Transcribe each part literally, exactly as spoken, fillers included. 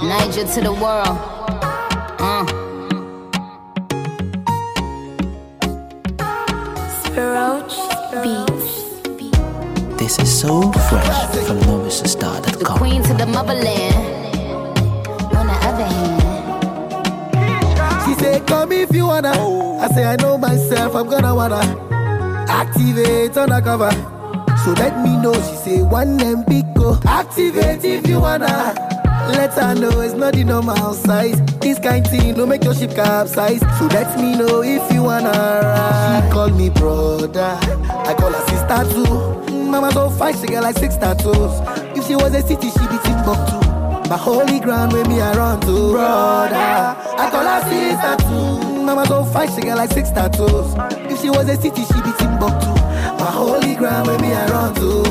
Niger to the world. Uh. Roach Beats. This is so fresh from novice to star dot com. The queen to the motherland. On the other hand, she say, come if you wanna. I say, I know myself, I'm gonna wanna activate undercover. So let me know. She say, one M P go. Activate if you wanna. Let her know it's not the normal size. This kind thing don't make your ship capsize. So let me know if you wanna ride. She call me brother, I call her sister too. Mama so fine, she got like six tattoos. If she was a city, she be Timbuktu. My holy ground where me I run to. Brother, I call her sister too. Mama so fine, she got like six tattoos. If she was a city, she be Timbuktu. My holy ground where me I run to.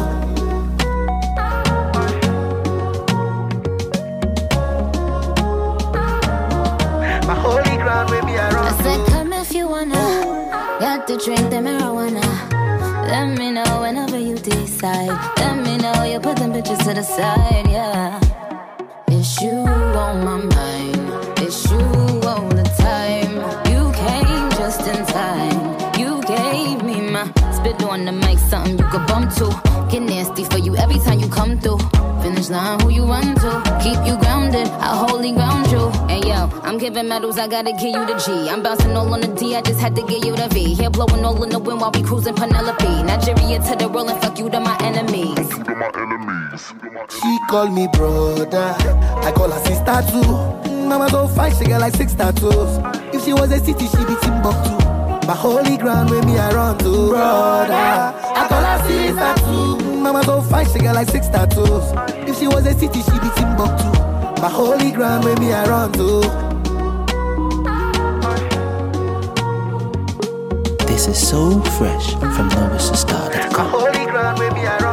My holy ground where me I run I to. said, come if you wanna. Got to drink the marijuana. Let me know whenever you decide. Let me know you put them bitches to the side, yeah. It's you on my mind. It's you all the time. You came just in time. You gave me my spit on the mic, something you could bump to. Get nasty for you every time you come through. Finish line, who you run to. Keep you grounded, I wholly ground you. And yo, I'm giving medals, I gotta give you the G. I'm bouncing all on the D, I just had to give you the V. Here blowing all in the wind while we cruising Penelope. Nigeria to the world and fuck you to my enemies. She call me brother, I call her sister too. Mama so fine, she got like six tattoos. If she was a city, she be Timbuktu. My holy ground where me I run to. Brother, I call her sister too. Mama so fine, she got like six tattoos. If she was a city, she be Timbuktu. My holy ground where me I run to. This is so fresh from novice to star dot com. My holy ground where me I run